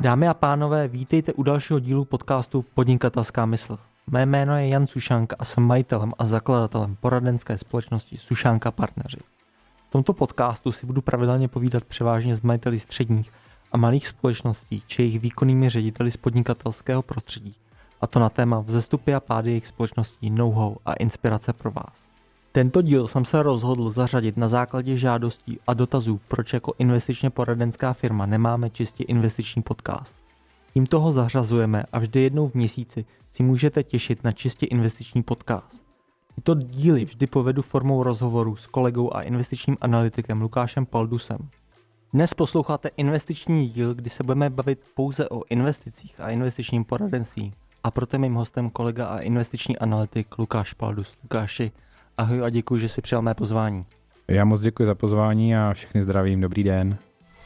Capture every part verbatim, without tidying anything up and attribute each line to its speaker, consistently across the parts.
Speaker 1: Dámy a pánové, vítejte u dalšího dílu podcastu Podnikatelská mysl. Mé jméno je Jan Sušánka a jsem majitelem a zakladatelem poradenské společnosti Sušánka Partneři. V tomto podcastu si budu pravidelně povídat převážně s majiteli středních a malých společností či jejich výkonnými řediteli z podnikatelského prostředí, a to na téma vzestupy a pády jejich společností, know-how a inspirace pro vás. Tento díl jsem se rozhodl zařadit na základě žádostí a dotazů, proč jako investičně poradenská firma nemáme čistě investiční podcast. Tímto ho zařazujeme a vždy jednou v měsíci si můžete těšit na čistě investiční podcast. Tyto díly vždy povedu formou rozhovoru s kolegou a investičním analytikem Lukášem Paldusem. Dnes posloucháte investiční díl, kdy se budeme bavit pouze o investicích a investičním poradenství, a proto mým hostem kolega a investiční analytik Lukáš Paldus. Lukáši, ahoj a děkuji, že jsi přijal mé pozvání.
Speaker 2: Já moc děkuji za pozvání a všechny zdravím, dobrý den.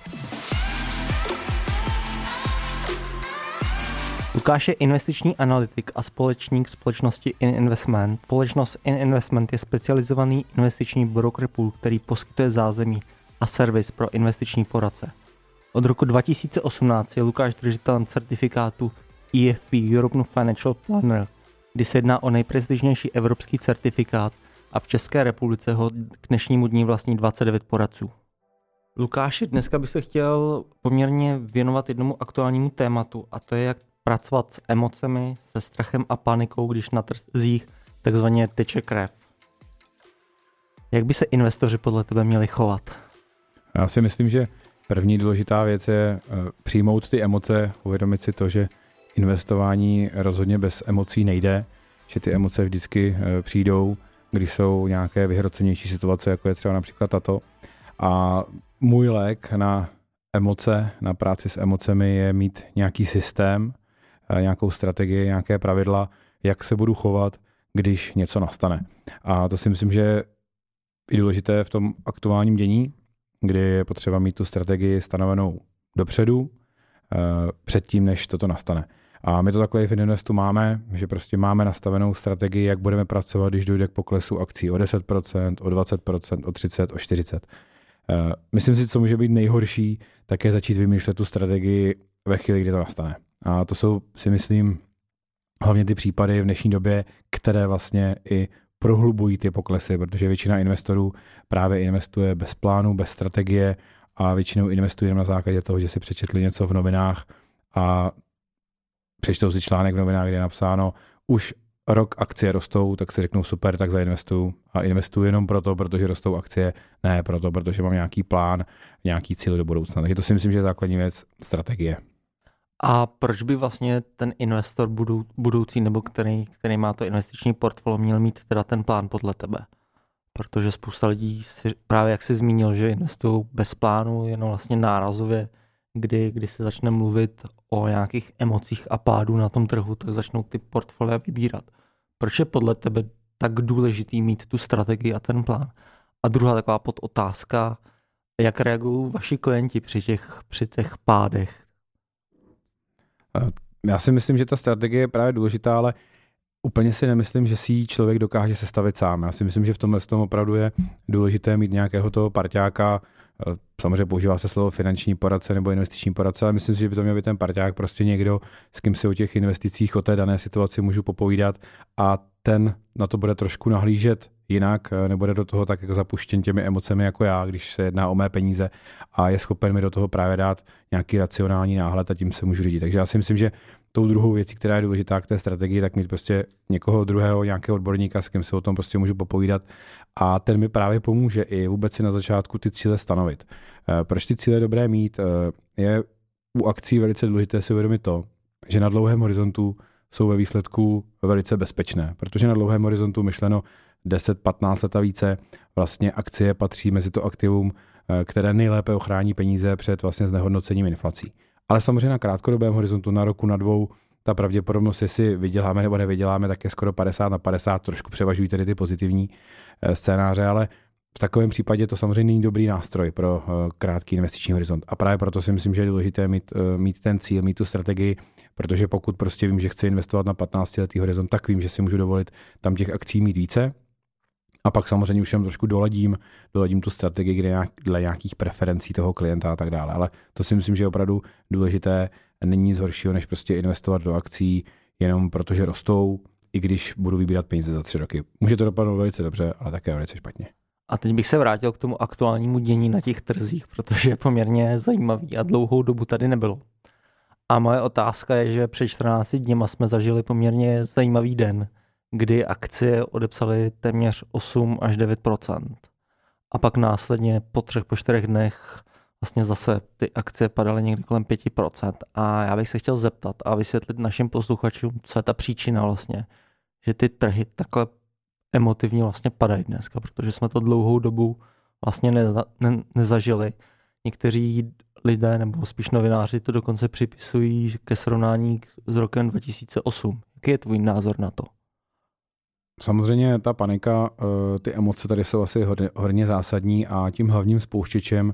Speaker 1: Lukáš je investiční analytik a společník společnosti InInvestment. Společnost InInvestment je specializovaný investiční broker pool, který poskytuje zázemí a servis pro investiční poradce. Od roku dva tisíce osmnáct je Lukáš držitelem certifikátu E F P European Financial Planner, kdy se jedná o nejprestižnější evropský certifikát a v České republice ho k dnešnímu dní vlastní dvacet devět poradců. Lukáši, dneska bych se chtěl poměrně věnovat jednomu aktuálnímu tématu, a to je, jak pracovat s emocemi, se strachem a panikou, když na trzích takzvaně teče krev. Jak by se investoři podle tebe měli chovat?
Speaker 2: Já si myslím, že první důležitá věc je přijmout ty emoce, uvědomit si to, že investování rozhodně bez emocí nejde, že ty emoce vždycky přijdou, když jsou nějaké vyhrocenější situace, jako je třeba například tato. A můj lék na emoce, na práci s emocemi je mít nějaký systém, nějakou strategii, nějaké pravidla, jak se budu chovat, když něco nastane. A to si myslím, že je i důležité v tom aktuálním dění, kdy je potřeba mít tu strategii stanovenou dopředu, předtím, než toto nastane. A my to takhle i v Investu máme, že prostě máme nastavenou strategii, jak budeme pracovat, když dojde k poklesu akcí o deset procent, o dvacet procent, o třicet procent, o čtyřicet procent. Myslím si, co může být nejhorší, tak je začít vymýšlet tu strategii ve chvíli, kdy to nastane. A to jsou, si myslím, hlavně ty případy v dnešní době, které vlastně i prohlubují ty poklesy, protože většina investorů právě investuje bez plánu, bez strategie a většinou investuje na základě toho, že si přečetli něco v novinách a přečtou si článek v novinách, kde je napsáno, už rok akcie rostou, tak si řeknou super, tak zainvestuju. A investuju jenom proto, protože rostou akcie, ne proto, protože mám nějaký plán, nějaký cíl do budoucna. Takže to si myslím, že je základní věc, strategie.
Speaker 1: A proč by vlastně ten investor budou, budoucí nebo který, který má to investiční portfolio, měl mít teda ten plán podle tebe? Protože spousta lidí si, právě jak jsi zmínil, že investují bez plánu, jenom vlastně nárazově, kdy, kdy se začne mluvit o nějakých emocích a pádu na tom trhu, tak začnou ty portfolia vybírat. Proč je podle tebe tak důležitý mít tu strategii a ten plán? A druhá taková podotázka, jak reagují vaši klienti při těch, při těch pádech?
Speaker 2: Já si myslím, že ta strategie je právě důležitá, ale úplně si nemyslím, že si ji člověk dokáže sestavit sám. Já si myslím, že v tomhle tom opravdu je důležité mít nějakého toho parťáka. Samozřejmě používá se slovo finanční poradce nebo investiční poradce, ale myslím si, že by to měl být ten parťák, prostě někdo, s kým si o těch investicích, o té dané situaci můžu popovídat a ten na to bude trošku nahlížet jinak, nebude do toho tak jako zapuštěn těmi emocemi jako já, když se jedná o mé peníze a je schopen mi do toho právě dát nějaký racionální náhled a tím se můžu řídit. Takže já si myslím, že tou druhou věcí, která je důležitá k té strategii, tak mít prostě někoho druhého, nějakého odborníka, s kým se o tom prostě můžu popovídat a ten mi právě pomůže i vůbec si na začátku ty cíle stanovit. Proč ty cíle dobré mít? Je u akcí velice důležité si uvědomit to, že na dlouhém horizontu jsou ve výsledku velice bezpečné, protože na dlouhém horizontu myšleno deset patnáct let a více vlastně akcie patří mezi to aktivum, které nejlépe ochrání peníze před vlastně znehodnocením inflací. Ale samozřejmě na krátkodobém horizontu, na roku, na dvou, ta pravděpodobnost, jestli vyděláme nebo nevyděláme, tak je skoro padesát na padesát, trošku převažují tedy ty pozitivní scénáře, ale v takovém případě to samozřejmě není dobrý nástroj pro krátký investiční horizont. A právě proto si myslím, že je důležité mít, mít ten cíl, mít tu strategii, protože pokud prostě vím, že chci investovat na patnáctiletý horizont, tak vím, že si můžu dovolit tam těch akcí mít více. A pak samozřejmě už jen trošku doladím, doladím tu strategii, kde nějak, dle nějakých preferencí toho klienta a tak dále. Ale to si myslím, že je opravdu důležité. Není nic horšího, než prostě investovat do akcí jenom protože rostou, i když budu vybírat peníze za tři roky. Může to dopadnout velice dobře, ale také velice špatně.
Speaker 1: A teď bych se vrátil k tomu aktuálnímu dění na těch trzích, protože je poměrně zajímavý a dlouhou dobu tady nebylo. A moje otázka je, že před čtrnácti dněma jsme zažili poměrně zajímavý den, kdy akcie odepsaly téměř osm až devět procent. A pak následně po třech, po čtyřech dnech vlastně zase ty akcie padaly někdy kolem pět procent. A já bych se chtěl zeptat a vysvětlit našim posluchačům, co je ta příčina vlastně, že ty trhy takhle emotivně vlastně padají dneska, protože jsme to dlouhou dobu vlastně neza, ne, nezažili. Někteří lidé nebo spíš novináři to dokonce připisují ke srovnání s rokem dva tisíce osm. Jaký je tvůj názor na to?
Speaker 2: Samozřejmě ta panika, ty emoce tady jsou asi hodně, hodně zásadní a tím hlavním spouštěčem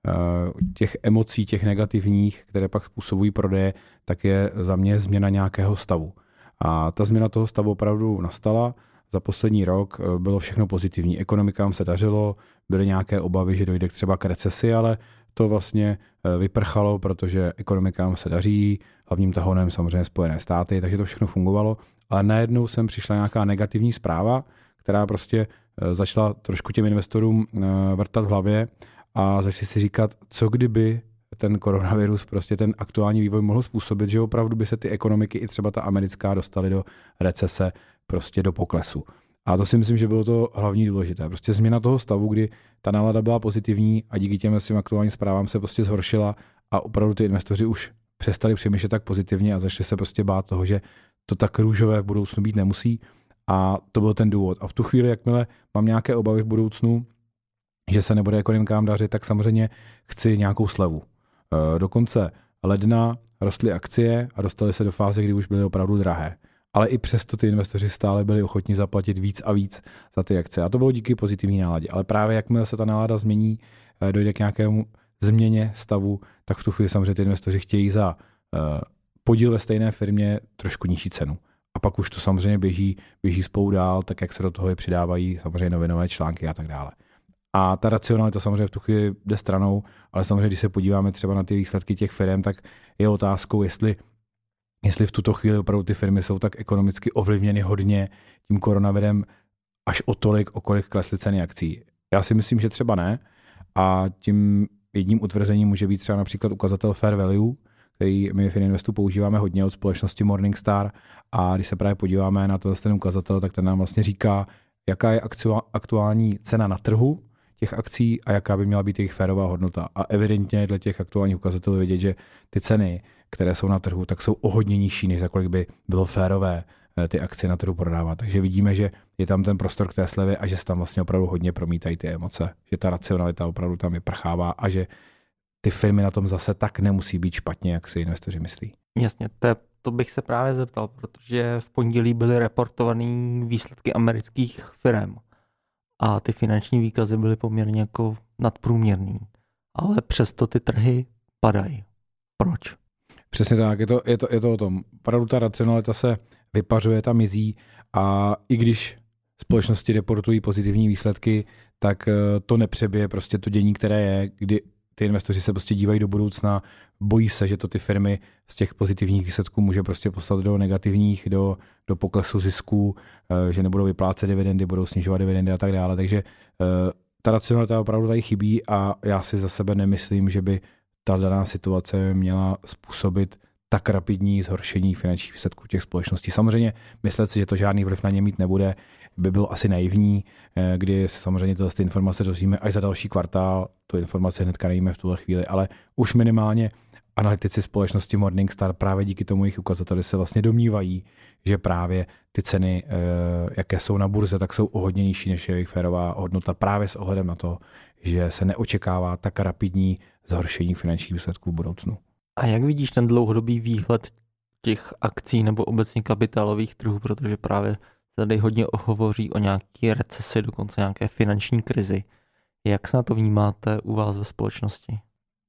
Speaker 2: těch emocí, těch negativních, které pak způsobují prodeje, tak je za mě změna nějakého stavu. A ta změna toho stavu opravdu nastala. Za poslední rok bylo všechno pozitivní. Ekonomikám se dařilo, byly nějaké obavy, že dojde třeba k recesi, ale to vlastně vyprchalo, protože ekonomikám se daří, hlavním tahonem samozřejmě Spojené státy, takže to všechno fungovalo. Ale najednou sem přišla nějaká negativní zpráva, která prostě začala trošku těm investorům vrtat v hlavě a začali si říkat, co kdyby ten koronavirus, prostě ten aktuální vývoj mohl způsobit, že opravdu by se ty ekonomiky, i třeba ta americká, dostaly do recese, prostě do poklesu. A to si myslím, že bylo to hlavní důležité. Prostě změna toho stavu, kdy ta nálada byla pozitivní a díky těm svým aktuálním zprávám se prostě zhoršila a opravdu ty investoři už přestali přemýšlet tak pozitivně a začali se prostě bát toho, že to tak růžové v budoucnu být nemusí. A to byl ten důvod. A v tu chvíli, jakmile mám nějaké obavy v budoucnu, že se nebude ekonomikám dařit, tak samozřejmě chci nějakou slevu. Do konce ledna rostly akcie a dostali se do fáze, kdy už byly opravdu drahé. Ale i přesto ty investoři stále byli ochotní zaplatit víc a víc za ty akcie. A to bylo díky pozitivní náladě. Ale právě jakmile se ta nálada změní, dojde k nějakému změně stavu, tak v tu chvíli samozřejmě ty investoři chtějí za podíl ve stejné firmě trošku nižší cenu. A pak už to samozřejmě běží, běží spolu dál, tak jak se do toho přidávají samozřejmě novinové články a tak dále. A ta racionalita samozřejmě v tu chvíli jde stranou, ale samozřejmě, když se podíváme třeba na ty výsledky těch firm, tak je otázkou, jestli, jestli v tuto chvíli opravdu ty firmy jsou tak ekonomicky ovlivněny hodně tím koronavirem až o tolik, o kolik klesly ceny akcí. Já si myslím, že třeba ne. A tím jedním utvrzením může být třeba například ukazatel Fair Value, který my v Fininvestu používáme hodně od společnosti Morningstar. A když se právě podíváme na ten ukazatel, tak ten nám vlastně říká, jaká je aktuální cena na trhu těch akcí a jaká by měla být jejich férová hodnota. A evidentně dle těch aktuálních ukazatelů vidět, že ty ceny, které jsou na trhu, tak jsou o hodně nižší, než za kolik by bylo férové ty akcie na trhu prodávat. Takže vidíme, že je tam ten prostor k té slevě a že se tam vlastně opravdu hodně promítají ty emoce. Že ta racionalita opravdu tam vyprchává a že ty firmy na tom zase tak nemusí být špatně, jak si investoři myslí.
Speaker 1: Jasně, to, to bych se právě zeptal, protože v pondělí byly reportované výsledky amerických firm a ty finanční výkazy byly poměrně jako nadprůměrný. Ale přesto ty trhy padají. Proč?
Speaker 2: Přesně tak, je to, je to, je to o tom. Opravdu ta racionalita se vypařuje, ta mizí a i když společnosti reportují pozitivní výsledky, tak to nepřebije prostě to dění, které je, kdy ty investoři se prostě dívají do budoucna, bojí se, že to ty firmy z těch pozitivních výsledků může prostě poslat do negativních, do, do poklesu zisků, že nebudou vyplácet dividendy, budou snižovat dividendy a tak dále. Takže ta racionalita opravdu tady chybí a já si za sebe nemyslím, že by ta daná situace měla způsobit tak rapidní zhoršení finančních výsledků těch společností. Samozřejmě myslet si, že to žádný vliv na ně mít nebude, by bylo asi naivní, kdy se samozřejmě tyhle informace dozvíme až za další kvartál, tu informaci hnedka nejíme v tuhle chvíli, ale už minimálně analytici společnosti Morningstar právě díky tomu jejich ukazateli se vlastně domnívají, že právě ty ceny, jaké jsou na burze, tak jsou o hodně nižší než jejich férová hodnota právě s ohledem na to, že se neočekává tak rapidní zhoršení finančních výsledků v budoucnu.
Speaker 1: A jak vidíš ten dlouhodobý výhled těch akcí nebo obecně kapitálových trhů, protože právě tady hodně hovoří o nějaké recesi, dokonce nějaké finanční krizi. Jak se na to vnímáte u vás ve společnosti?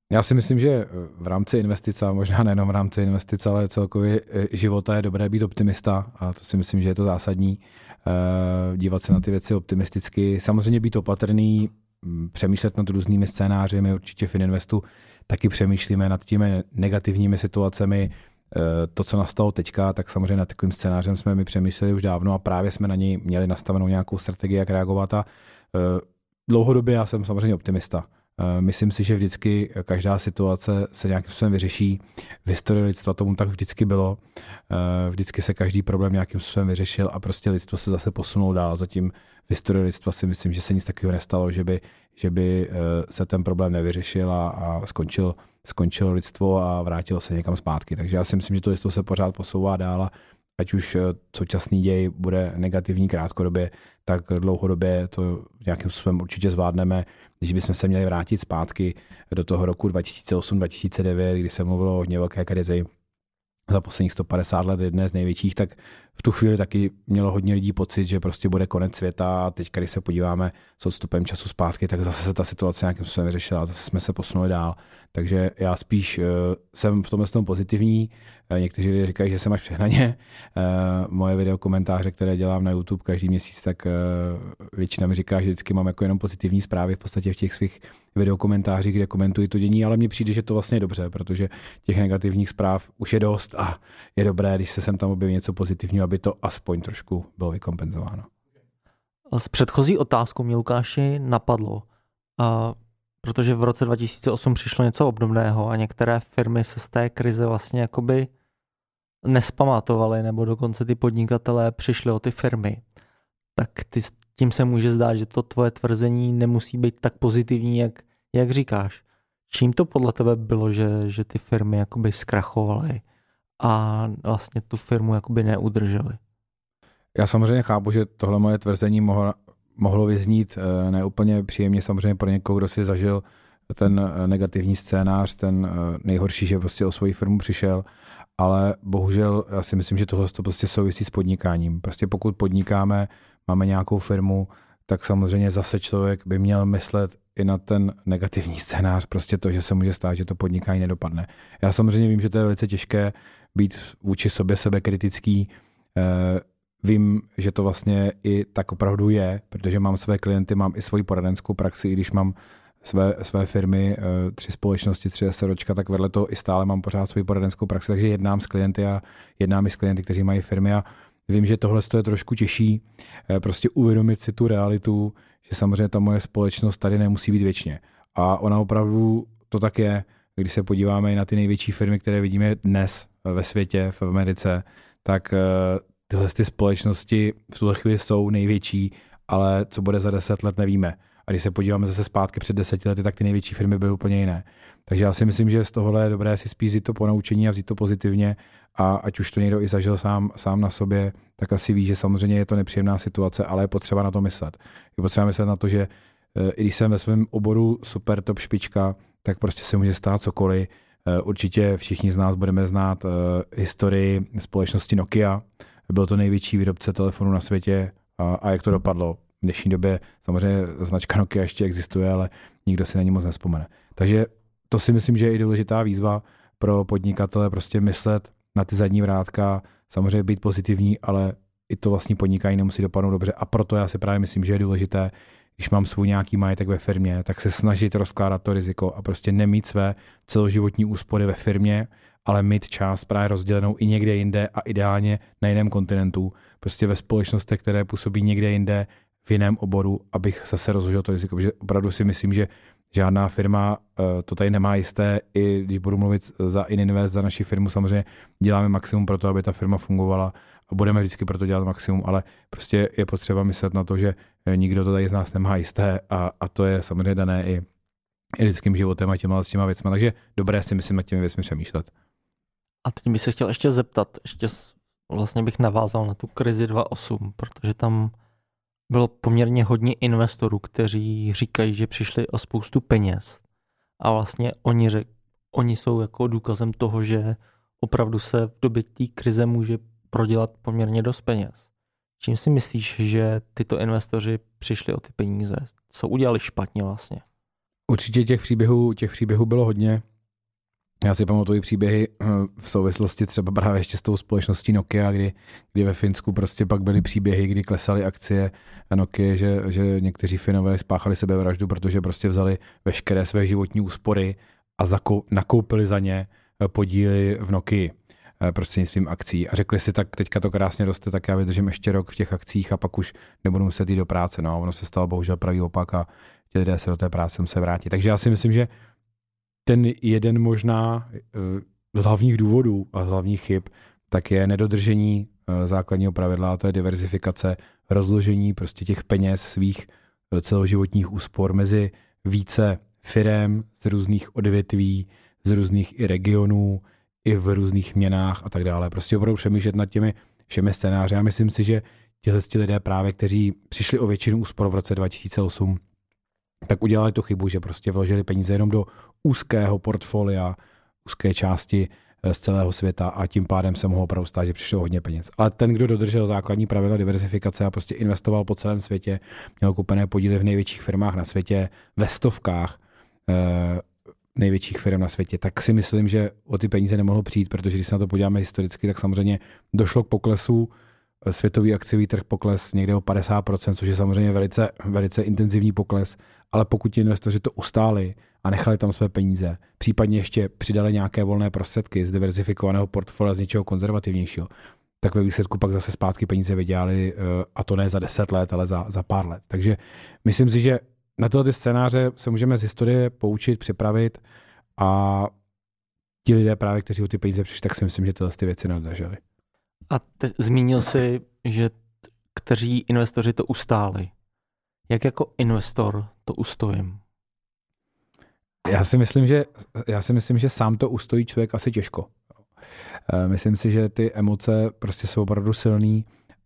Speaker 2: Já si myslím, že v rámci investice, a možná nejenom v rámci investice, ale celkově života je dobré být optimista a to si myslím, že je to zásadní. Dívat se na ty věci optimisticky, samozřejmě být opatrný, přemýšlet nad různými scénáři. My určitě v Fininvestu taky přemýšlíme nad těmi negativními situacemi. To, co nastalo teďka, tak samozřejmě nad takovým scénářem jsme my přemýšleli už dávno a právě jsme na něj měli nastavenou nějakou strategii, jak reagovat a dlouhodobě já jsem samozřejmě optimista. Myslím si, že vždycky každá situace se nějakým způsobem vyřeší. V historii lidstva tomu tak vždycky bylo. Vždycky se každý problém nějakým způsobem vyřešil a prostě lidstvo se zase posunulo dál. Zatím v historii lidstva si myslím, že se nic takového nestalo, že by, že by se ten problém nevyřešil a, a skončil, skončilo lidstvo a vrátilo se někam zpátky. Takže já si myslím, že to lidstvo se pořád posouvá dál a ať už současný děj bude negativní krátkodobě, tak dlouhodobě to nějakým způsobem určitě zvládneme. Když bychom se měli vrátit zpátky do toho roku dva tisíce osm dva tisíce devět, kdy se mluvilo o hodně velké krizi, za posledních sto padesát let jedné z největších, tak v tu chvíli taky mělo hodně lidí pocit, že prostě bude konec světa a teď, když se podíváme s odstupem času zpátky, tak zase se ta situace nějakým způsobem vyřešila a zase jsme se posunuli dál. Takže já spíš uh, jsem v tomhle tom pozitivní. Uh, někteří lidé říkají, že jsem až přehnaně. Uh, moje videokomentáře, které dělám na YouTube každý měsíc, tak uh, většina mi říká, že vždycky mám jako jenom pozitivní zprávy v podstatě v těch svých videokomentářích, kde komentuji to dění, ale mně přijde, že to vlastně je dobře, protože těch negativních zpráv už je dost a je dobré, když se sem tam objeví něco pozitivního, aby to aspoň trošku bylo vykompenzováno.
Speaker 1: S předchozí otázkou mě, Lukáši, napadlo, a protože v roce dva tisíce osm přišlo něco obdobného a některé firmy se z té krize vlastně jakoby nespamatovaly, nebo dokonce ty podnikatelé přišli o ty firmy. Tak ty, tím se může zdát, že to tvoje tvrzení nemusí být tak pozitivní, jak, jak říkáš. Čím to podle tebe bylo, že, že ty firmy jakoby zkrachovaly a vlastně tu firmu jakoby neudržely?
Speaker 2: Já samozřejmě chápu, že tohle moje tvrzení mohlo, mohlo vyznít neúplně příjemně samozřejmě pro někoho, kdo si zažil ten negativní scénář, ten nejhorší, že prostě o svoji firmu přišel, ale bohužel já si myslím, že tohle to prostě souvisí s podnikáním. Prostě pokud podnikáme, máme nějakou firmu, tak samozřejmě zase člověk by měl myslet i na ten negativní scénář, prostě to, že se může stát, že to podnikání nedopadne. Já samozřejmě vím, že to je velice těžké být vůči sobě sebekritický. Vím, že to vlastně i tak opravdu je, protože mám své klienty, mám i svoji poradenskou praxi, i když mám své, své firmy, tři společnosti, tři SROčka, tak vedle toho i stále mám pořád svoji poradenskou praxi, takže jednám s klienty a jednám i s klienty, kteří mají firmy a vím, že tohle je trošku těžší, prostě uvědomit si tu realitu, že samozřejmě ta moje společnost tady nemusí být věčně. A ona opravdu to tak je, když se podíváme i na ty největší firmy, které vidíme dnes ve světě, v Americe, tak tyhle ty společnosti v tuhle chvíli jsou největší, ale co bude za deset let, nevíme. A když se podíváme zase zpátky před deseti lety, tak ty největší firmy byly úplně jiné. Takže já si myslím, že z tohohle je dobré si spíš vzít to ponaučení a vzít to pozitivně a ať už to někdo i zažil sám, sám na sobě, tak asi ví, že samozřejmě je to nepříjemná situace, ale je potřeba na to myslet. Je potřeba myslet na to, že i když jsem ve svém oboru super top špička, tak prostě se může stát cokoliv. Určitě všichni z nás budeme znát historii společnosti Nokia. Byl to největší výrobce telefonů na světě a, a jak to dopadlo. V dnešní době samozřejmě značka Nokia ještě existuje, ale nikdo si na ní moc nevzpomene. Takže to si myslím, že je i důležitá výzva pro podnikatele, prostě myslet na ty zadní vrátka, samozřejmě být pozitivní, ale i to vlastní podnikání nemusí dopadnout dobře. A proto já si právě myslím, že je důležité, když mám svůj nějaký majetek ve firmě, tak se snažit rozkládat to riziko a prostě nemít své celoživotní úspory ve firmě, ale mít část právě rozdělenou i někde jinde a ideálně na jiném kontinentu, prostě ve společnostech, které působí někde jinde v jiném oboru, abych zase rozložil to riziko, protože opravdu si myslím, že žádná firma to tady nemá jisté, i když budu mluvit za Ininvest, za naši firmu, samozřejmě děláme maximum pro to, aby ta firma fungovala a budeme vždycky pro to dělat maximum, ale prostě je potřeba myslet na to, že nikdo to tady z nás nemá jisté a, a to je samozřejmě dané i, i lidským životem a těma, s těma věcmi, takže dobré si myslím nad těmi věcmi přemýšlet.
Speaker 1: A teď bych se chtěl ještě zeptat, ještě vlastně bych navázal na tu krizi dva tisíce osm, protože tam bylo poměrně hodně investorů, kteří říkají, že přišli o spoustu peněz. A vlastně oni, řek, oni jsou jako důkazem toho, že opravdu se v době té krize může prodělat poměrně dost peněz. Čím si myslíš, že tyto investoři přišli o ty peníze? Co udělali špatně vlastně?
Speaker 2: Určitě těch příběhů, těch příběhů bylo hodně. Já si pamatuju příběhy v souvislosti třeba právě ještě s tou společností Nokia, kdy, kdy ve Finsku prostě pak byly příběhy, kdy klesaly akcie Nokia, že, že někteří Finové spáchali sebevraždu, protože prostě vzali veškeré své životní úspory a zakou, nakoupili za ně podíly v Nokii prostřednictvím akcí a řekli si, tak teďka to krásně roste, tak já vydržím ještě rok v těch akcích a pak už nebudu muset jít do práce. No, ono se stalo bohužel pravý opak a ti lidé se do té práce musí vrátit. Takže já si myslím, že ten jeden možná z hlavních důvodů a z hlavních chyb tak je nedodržení základního pravidla, a to je diverzifikace, rozložení prostě těch peněz svých celoživotních úspor mezi více firem z různých odvětví, z různých i regionů, i v různých měnách a tak dále. Prostě opravdu přemýšlet nad těmi všemi scénáři. Já myslím si, že tihle lidé právě, kteří přišli o většinu úspor v roce dva tisíce osm, tak udělali tu chybu, že prostě vložili peníze jenom do úzkého portfolia, úzké části z celého světa a tím pádem se mohlo opravdu stát, že přišlo hodně peněz. Ale ten, kdo dodržel základní pravidla diversifikace a prostě investoval po celém světě, měl kupené podíly v největších firmách na světě, ve stovkách eh, největších firm na světě, tak si myslím, že o ty peníze nemohlo přijít, protože když se na to podíváme historicky, tak samozřejmě došlo k poklesu, světový akciový trh pokles někde o padesát procent, což je samozřejmě velice, velice intenzivní pokles, ale pokud ti investoři to ustáli a nechali tam své peníze, případně ještě přidali nějaké volné prostředky z diverzifikovaného portfolia z něčeho konzervativnějšího, tak ve výsledku pak zase zpátky peníze vydělali, a to ne za deset let, ale za, za pár let. Takže myslím si, že na tyhle ty scénáře se můžeme z historie poučit, připravit a ti lidé právě, kteří o ty peníze přišli, tak si myslím, že tyhle ty věci nedrželi.
Speaker 1: A te, zmínil jsi, že t, kteří investoři to ustáli. Jak jako investor to ustojím?
Speaker 2: Já si myslím, že, já si myslím, že sám to ustojí člověk asi těžko. Myslím si, že ty emoce prostě jsou opravdu silný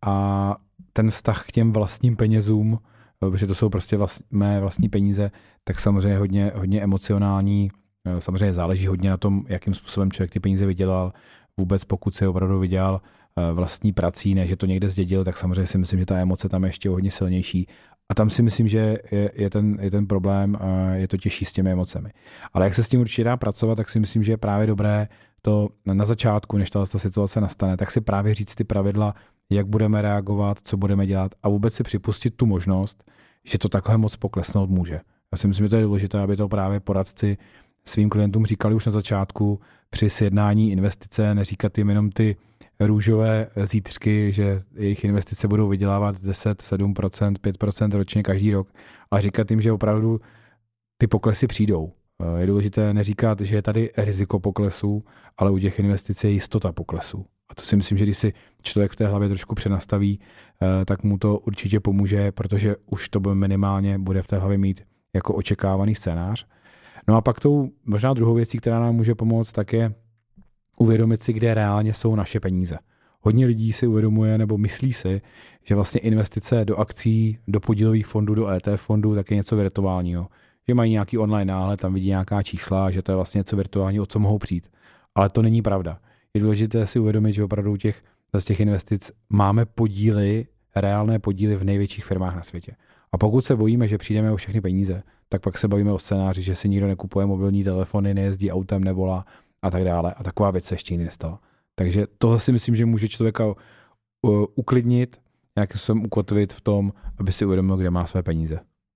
Speaker 2: a ten vztah k těm vlastním penězům, protože to jsou prostě vlast, mé vlastní peníze, tak samozřejmě hodně, hodně emocionální. Samozřejmě záleží hodně na tom, jakým způsobem člověk ty peníze vydělal. Vůbec pokud se opravdu vydělal vlastní prací, ne, že to někde zdědil, tak samozřejmě si myslím, že ta emoce tam je ještě hodně silnější. A tam si myslím, že je, je, ten, je ten problém, je to těžší s těmi emocemi. Ale jak se s tím určitě dá pracovat, tak si myslím, že je právě dobré to na začátku, než ta situace nastane, tak si právě říct ty pravidla, jak budeme reagovat, co budeme dělat a vůbec si připustit tu možnost, že to takhle moc poklesnout může. Já si myslím, že to je důležité, aby to právě poradci svým klientům říkali už na začátku při sjednání investice, neříkat jim jenom ty růžové zítřky, že jejich investice budou vydělávat deset, sedm procent, pět procent ročně každý rok, a říkat jim, že opravdu ty poklesy přijdou. Je důležité neříkat, že je tady riziko poklesu, ale u těch investic je jistota poklesu. A to si myslím, že když si člověk v té hlavě trošku přenastaví, tak mu to určitě pomůže, protože už to minimálně bude v té hlavě mít jako očekávaný scénář. No a pak tou možná druhou věcí, která nám může pomoct, tak je uvědomit si, kde reálně jsou naše peníze. Hodně lidí si uvědomuje nebo myslí si, že vlastně investice do akcí, do podílových fondů, do E T F fondů, tak je něco virtuálního. Že mají nějaký online náhled, tam vidí nějaká čísla, že to je vlastně něco virtuálního, o co mohou přijít. Ale to není pravda. Je důležité si uvědomit, že opravdu těch, z těch investic máme podíly, reálné podíly v největších firmách na světě. A pokud se bojíme, že přijdeme o všechny peníze, tak pak se bavíme o scénáři, že si nikdo nekupuje mobilní telefony, nejezdí autem, nevolá a tak dále. A taková věc se ještě nikdy nestala. Takže tohle si myslím, že může člověka uh, uklidnit, nějakým způsobem ukotvit v tom, aby si uvědomil, kde má své peníze.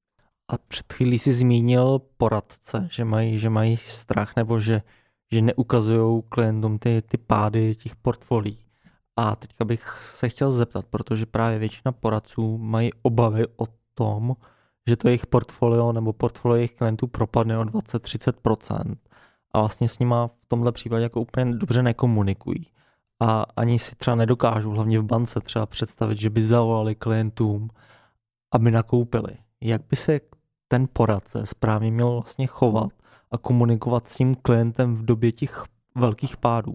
Speaker 1: A před chvílí si zmínil poradce, že mají, že mají strach nebo že, že neukazují klientům ty, ty pády těch portfolií. A teďka bych se chtěl zeptat, protože právě většina poradců mají obavy o tom, že to jejich portfolio nebo portfolio jejich klientů propadne o dvacet až třicet procent. A vlastně s nima v tomhle případě jako úplně dobře nekomunikují. A ani si třeba nedokážou, hlavně v bance, třeba představit, že by zavolali klientům, aby nakoupili. Jak by se ten poradce správně měl vlastně chovat a komunikovat s tím klientem v době těch velkých pádů?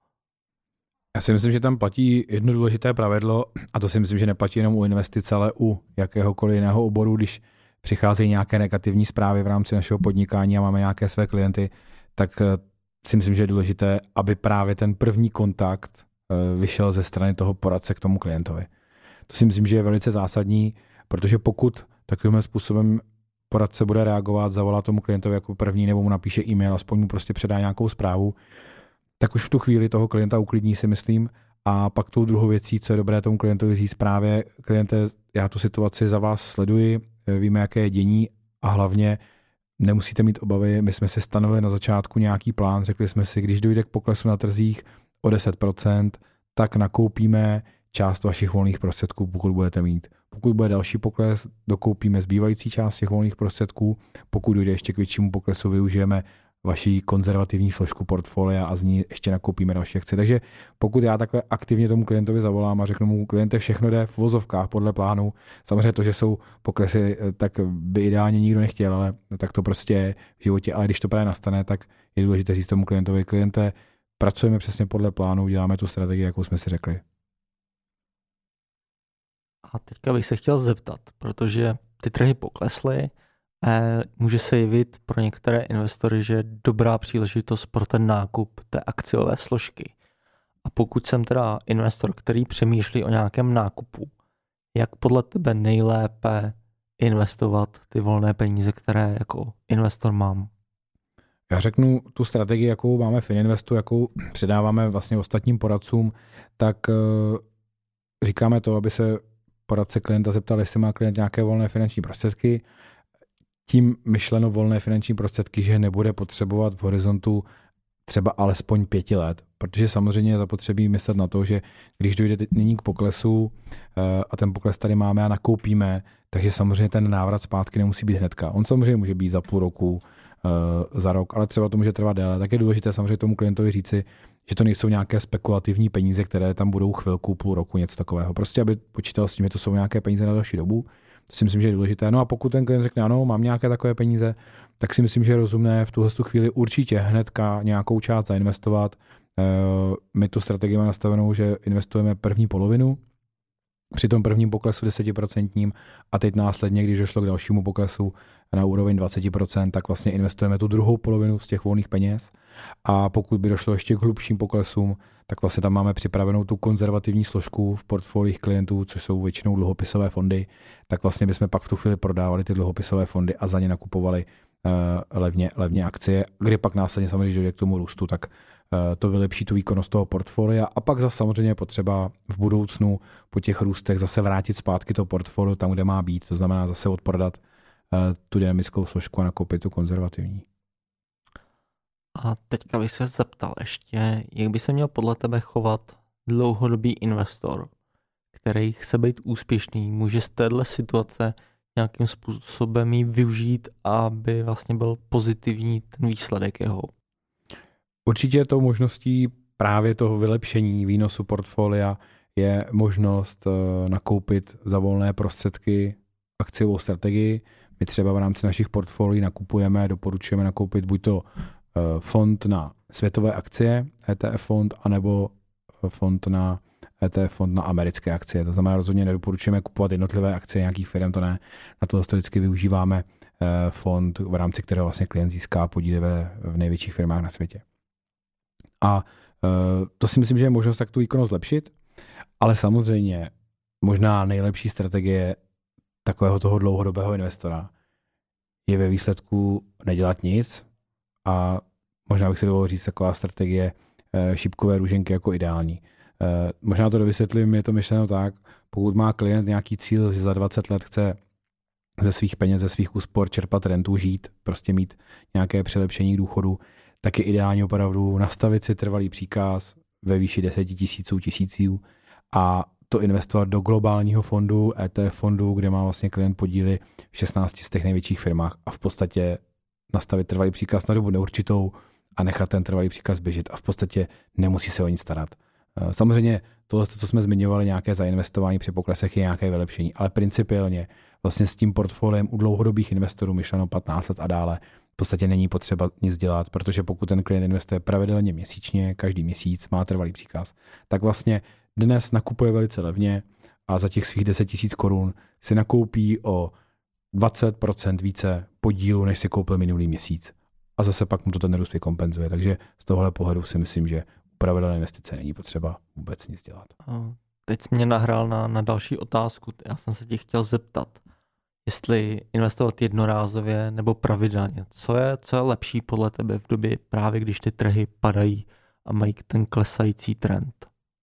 Speaker 2: Já si myslím, že tam platí jedno důležité pravidlo, a to si myslím, že neplatí jenom u investic, ale u jakéhokoliv jiného oboru, když přicházejí nějaké negativní zprávy v rámci našeho podnikání a máme nějaké své klienty, tak si myslím, že je důležité, aby právě ten první kontakt vyšel ze strany toho poradce k tomu klientovi. To si myslím, že je velice zásadní, protože pokud takovým způsobem poradce bude reagovat, zavolá tomu klientovi jako první nebo mu napíše e-mail, aspoň mu prostě předá nějakou zprávu, tak už v tu chvíli toho klienta uklidní, si myslím. A pak tou druhou věcí, co je dobré tomu klientovi říct právě, kliente, já tu situaci za vás sleduji, víme, jaké je dění a hlavně nemusíte mít obavy, my jsme si stanovili na začátku nějaký plán, řekli jsme si, když dojde k poklesu na trzích o deset procent, tak nakoupíme část vašich volných prostředků, pokud budete mít. Pokud bude další pokles, dokoupíme zbývající část těch volných prostředků, pokud dojde ještě k většímu poklesu, využijeme vaší konzervativní složku portfolia a z ní ještě nakoupíme další akcie. Takže pokud já takhle aktivně tomu klientovi zavolám a řeknu mu, kliente, všechno jde v vozovkách podle plánu, samozřejmě to, že jsou poklesy, tak by ideálně nikdo nechtěl, ale tak to prostě je v životě, ale když to právě nastane, tak je důležité říct tomu klientovi, kliente, pracujeme přesně podle plánu, děláme tu strategii, jakou jsme si řekli.
Speaker 1: A teďka bych se chtěl zeptat, protože ty trhy poklesly, může se jevit pro některé investory, že je dobrá příležitost pro ten nákup té akciové složky. A pokud jsem teda investor, který přemýšlí o nějakém nákupu, jak podle tebe nejlépe investovat ty volné peníze, které jako investor mám?
Speaker 2: Já řeknu tu strategii, jakou máme v Ininvestu, jakou předáváme vlastně ostatním poradcům, tak říkáme to, aby se poradce klienta zeptal, jestli má klient nějaké volné finanční prostředky. Tím myšleno volné finanční prostředky, že nebude potřebovat v horizontu třeba alespoň pěti let, protože samozřejmě je zapotřebí myslet na to, že když dojde nyní k poklesu a ten pokles tady máme a nakoupíme, takže samozřejmě ten návrat zpátky nemusí být hnedka. On samozřejmě může být za půl roku, za rok, ale třeba to může trvat déle. Tak je důležité samozřejmě tomu klientovi říci, že to nejsou nějaké spekulativní peníze, které tam budou chvilku, půl roku, něco takového. Prostě aby počítal s tím, že to jsou nějaké peníze na další dobu. To si myslím, že je důležité. No a pokud ten klient řekne, ano, mám nějaké takové peníze, tak si myslím, že je rozumné v tuhle chvíli určitě hnedka nějakou část zainvestovat. My tu strategii máme nastavenou, že investujeme první polovinu při tom prvním poklesu deset procent a teď následně, když došlo k dalšímu poklesu na úroveň dvacet procent, tak vlastně investujeme tu druhou polovinu z těch volných peněz a pokud by došlo ještě k hlubším poklesům, tak vlastně tam máme připravenou tu konzervativní složku v portfoliích klientů, což jsou většinou dluhopisové fondy, tak vlastně bychom pak v tu chvíli prodávali ty dluhopisové fondy a za ně nakupovali uh, levně, levně akcie, kdy pak následně samozřejmě, když dojde k tomu růstu, tak uh, to vylepší tu výkonnost toho portfolia a pak zase samozřejmě je potřeba v budoucnu po těch růstech zase vrátit zpátky to portfolio tam, kde má být, to znamená zase odprodat uh, tu dynamickou složku a nakoupit tu konzervativní.
Speaker 1: A teďka bych se zeptal ještě, jak by se měl podle tebe chovat dlouhodobý investor, který chce být úspěšný, může z téhle situace nějakým způsobem ji využít, aby vlastně byl pozitivní ten výsledek jeho?
Speaker 2: Určitě je to možností právě toho vylepšení výnosu portfolia je možnost nakoupit za volné prostředky akciovou strategii. My třeba v rámci našich portfolií nakupujeme, doporučujeme nakoupit buď to fond na světové akcie, E T F fond, anebo fond na E T F fond na americké akcie. To znamená, rozhodně nedoporučujeme kupovat jednotlivé akcie nějakých firm, to ne. Na to historicky využíváme fond, v rámci kterého vlastně klient získá podíly ve, v největších firmách na světě. A to si myslím, že je možnost tak tu výkonnost zlepšit, ale samozřejmě možná nejlepší strategie takového toho dlouhodobého investora je ve výsledku nedělat nic a možná bych si dovolil říct taková strategie šipkové růženky jako ideální. Možná to dovysvětlím, je to myšleno tak, pokud má klient nějaký cíl, že za dvacet let chce ze svých peněz, ze svých úspor čerpat rentu, žít, prostě mít nějaké přilepšení k důchodu, tak je ideální opravdu nastavit si trvalý příkaz ve výši deset tisíců tisíců a to investovat do globálního fondu, E T F fondu, kde má vlastně klient podíly v šestnácti z těch největších firmách a v podstatě nastavit trvalý příkaz na dobu neurčitou a nechat ten trvalý příkaz běžet a v podstatě nemusí se o nic starat. Samozřejmě tohle, co jsme zmiňovali, nějaké zainvestování při poklesech je nějaké vylepšení, ale principiálně vlastně s tím portfoliem u dlouhodobých investorů myšleno patnáct let a dále v podstatě není potřeba nic dělat, protože pokud ten klient investuje pravidelně měsíčně, každý měsíc má trvalý příkaz, tak vlastně dnes nakupuje velice levně a za těch svých deset tisíc korun si nakoupí o dvacet procent více podílu, než si koupil minulý měsíc. A zase pak mu to ten růst vykompenzuje. Takže z tohohle pohledu si myslím, že u pravidelné investice není potřeba vůbec nic dělat.
Speaker 1: Teď jsi mě nahrál na, na další otázku. Já jsem se tě chtěl zeptat, jestli investovat jednorázově nebo pravidelně. Co je, co je lepší podle tebe v době právě, když ty trhy padají a mají ten klesající trend?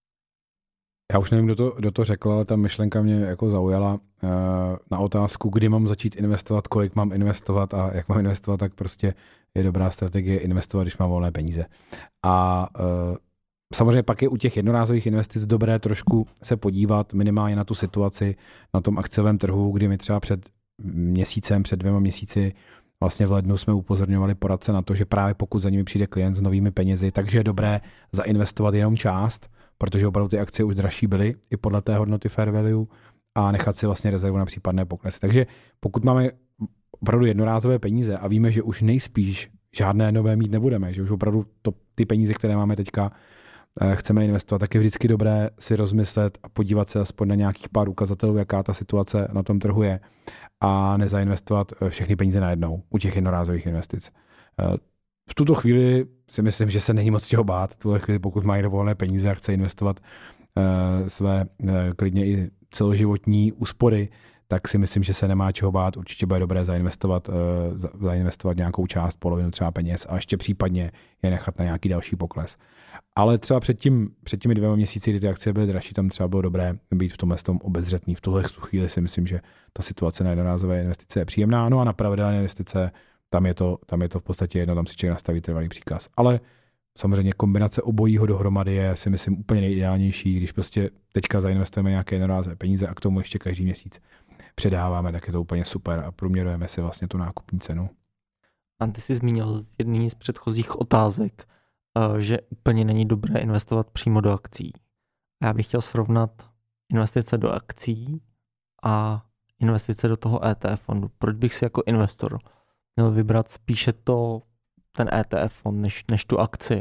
Speaker 2: Já už nevím, kdo to, kdo to řekl, ale ta myšlenka mě jako zaujala na otázku, kdy mám začít investovat, kolik mám investovat a jak mám investovat, tak prostě je dobrá strategie investovat, když mám volné peníze. A samozřejmě pak je u těch jednorázových investic dobré trošku se podívat minimálně na tu situaci na tom akciovém trhu, kdy my třeba před měsícem, před dvěma měsíci vlastně v lednu jsme upozorňovali poradce na to, že právě pokud za nimi přijde klient s novými penězi, takže je dobré zainvestovat jenom část, protože opravdu ty akcie už dražší byly i podle té hodnoty fair value a nechat si vlastně rezervu na případné poklesy. Takže pokud máme opravdu jednorázové peníze a víme, že už nejspíš žádné nové mít nebudeme, že už opravdu to, ty peníze, které máme teďka, chceme investovat, tak je vždycky dobré si rozmyslet a podívat se aspoň na nějakých pár ukazatelů, jaká ta situace na tom trhu je a nezainvestovat všechny peníze najednou u těch jednorázových investic. V tuto chvíli si myslím, že se není moc čeho bát. V tuto chvíli, pokud mají volné peníze a chce investovat své klidně i celoživotní úspory, tak si myslím, že se nemá čeho bát. Určitě bude dobré zainvestovat, zainvestovat nějakou část, polovinu třeba peněz a ještě případně je nechat na nějaký další pokles. Ale třeba před, tím, před těmi dvěma měsíci, kdy ty akcie byly dražší, tam třeba bylo dobré být v tomhle tom obezřetný. V tuhle chvíli si myslím, že ta situace na jednorázové investice je příjemná. No a na pravidelné investice, tam je to, tam je to v podstatě jedno, tam si člověk nastaví trvalý příkaz. Ale samozřejmě kombinace obojího dohromady je, si myslím, úplně nejideálnější, když prostě teďka zainvestujeme nějaké jednorázové peníze a k tomu ještě každý měsíc předáváme, tak je to úplně super a průměrujeme si vlastně tu nákupní cenu.
Speaker 1: A ty jsi zmínil z jedné z předchozích otázek, že úplně není dobré investovat přímo do akcí. Já bych chtěl srovnat investice do akcí a investice do toho E T F fondu. Proč bych si jako investor měl vybrat spíše to, ten E T F fond, než, než tu akci?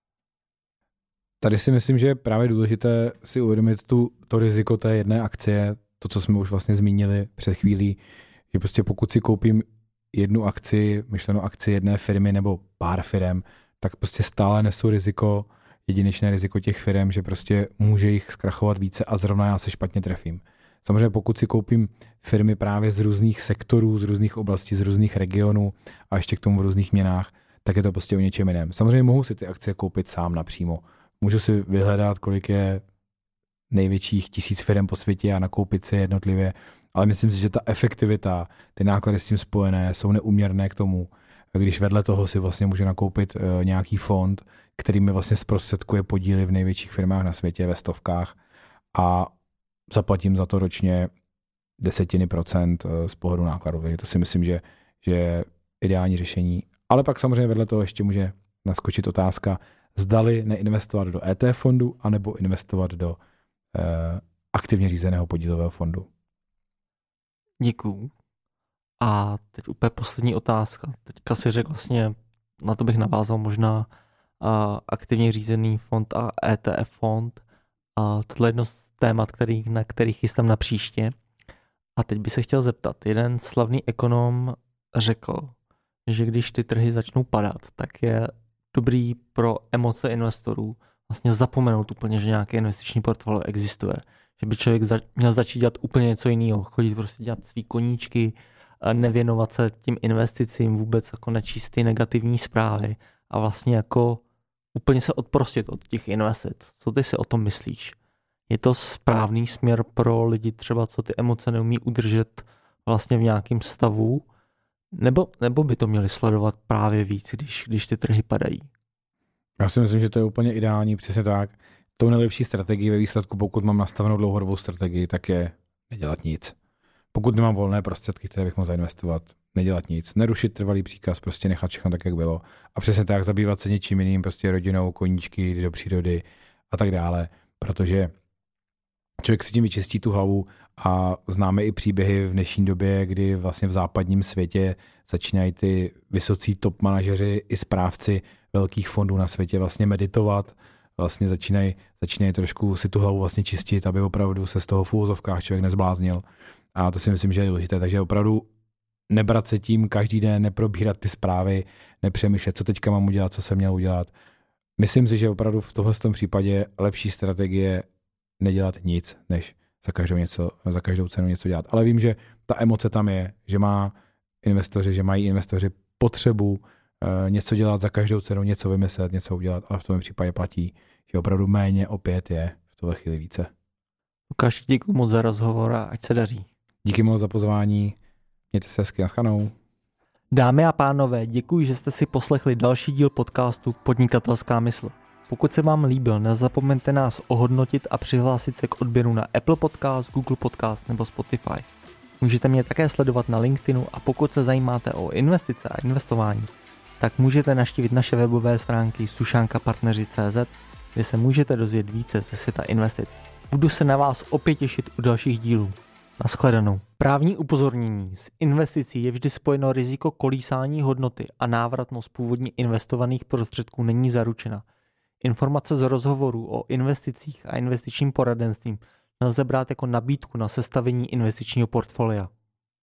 Speaker 2: Tady si myslím, že je právě důležité si uvědomit tu, to riziko té jedné akcie, to, co jsme už vlastně zmínili před chvílí, že prostě pokud si koupím jednu akci, myšleno akci jedné firmy nebo pár firem, tak prostě stále nesu riziko, jedinečné riziko těch firm, že prostě může jich zkrachovat více a zrovna já se špatně trefím. Samozřejmě pokud si koupím firmy právě z různých sektorů, z různých oblastí, z různých regionů a ještě k tomu v různých měnách, tak je to prostě o něčem jiném. Samozřejmě mohu si ty akcie koupit sám napřímo. Můžu si vyhledat, kolik je největších tisíc firm po světě a nakoupit si jednotlivě, ale myslím si, že ta efektivita, ty náklady s tím spojené jsou neúměrné k tomu, když vedle toho si vlastně můžu nakoupit uh, nějaký fond, který mi vlastně zprostředkuje podíly v největších firmách na světě ve stovkách a zaplatím za to ročně desetiny procent z pohledu nákladů. Takže to si myslím, že, že je ideální řešení. Ale pak samozřejmě vedle toho ještě může naskočit otázka, zdali neinvestovat do E T F fondu, anebo investovat do eh, aktivně řízeného podílového fondu.
Speaker 1: Děkuju. A teď úplně poslední otázka. Teďka si řekl vlastně, na to bych navázal možná uh, aktivně řízený fond a E T F fond. A tohle je jedno z témat, který, na kterých chystám na příště. A teď bych se chtěl zeptat. Jeden slavný ekonom řekl, že když ty trhy začnou padat, tak je dobrý pro emoce investorů vlastně zapomenout úplně, že nějaké investiční portfolio existuje. Že by člověk za, měl začít dělat úplně něco jiného. Chodit prostě dělat svý koníčky, nevěnovat se tím investicím, vůbec jako nečíst ty negativní zprávy a vlastně jako úplně se odprostit od těch investic. Co ty si o tom myslíš? Je to správný směr pro lidi třeba, co ty emoce neumí udržet vlastně v nějakém stavu? Nebo, nebo by to měli sledovat právě víc, když, když ty trhy padají?
Speaker 2: Já si myslím, že to je úplně ideální, přesně tak. Tou nejlepší strategii ve výsledku, pokud mám nastavenou dlouhodobou strategii, tak je nedělat nic. Pokud nemám volné prostředky, které bych mohl zainvestovat, nedělat nic, nerušit trvalý příkaz, prostě nechat všechno tak, jak bylo. A přesně tak, zabývat se něčím jiným, prostě rodinou, koníčky, jít do přírody a tak dále. Protože člověk si tím vyčistí tu hlavu a známe i příběhy v dnešní době, kdy vlastně v západním světě začínají ty vysocí top manažeři i správci velkých fondů na světě vlastně meditovat, vlastně začínají, začínají trošku si tu hlavu vlastně čistit, aby opravdu se z toho v úvozovkách člověk nezbláznil. A to si myslím, že je důležité. Takže opravdu nebrat se tím každý den, neprobírat ty zprávy, nepřemýšlet, co teďka mám udělat, co jsem měl udělat. Myslím si, že opravdu v tomhle případě lepší strategie nedělat nic, než za každou, něco, za každou cenu něco dělat. Ale vím, že ta emoce tam je, že má investoři, že mají investoři potřebu uh, něco dělat za každou cenu, něco vymyslet, něco udělat, ale v tom případě platí, že opravdu méně opět je v tuhle chvíli více.
Speaker 1: Lukáš, děkuji moc za rozhovor a ať se daří.
Speaker 2: Díky moc za pozvání, mějte se hezky, naschledanou.
Speaker 1: Dámy a pánové, děkuji, že jste si poslechli další díl podcastu Podnikatelská mysl. Pokud se vám líbil, nezapomeňte nás ohodnotit a přihlásit se k odběru na Apple Podcast, Google Podcast nebo Spotify. Můžete mě také sledovat na LinkedInu a pokud se zajímáte o investice a investování, tak můžete navštívit naše webové stránky sušankapartneři tečka cé zet, kde se můžete dozvědět více ze světa investic. Budu se na vás opět těšit u dalších dílů. Naschledanou. Právní upozornění. S investicí je vždy spojeno riziko kolísání hodnoty a návratnost původně investovaných prostředků není zaručena. Informace z rozhovorů o investicích a investičním poradenstvím nelze brát jako nabídku na sestavení investičního portfolia.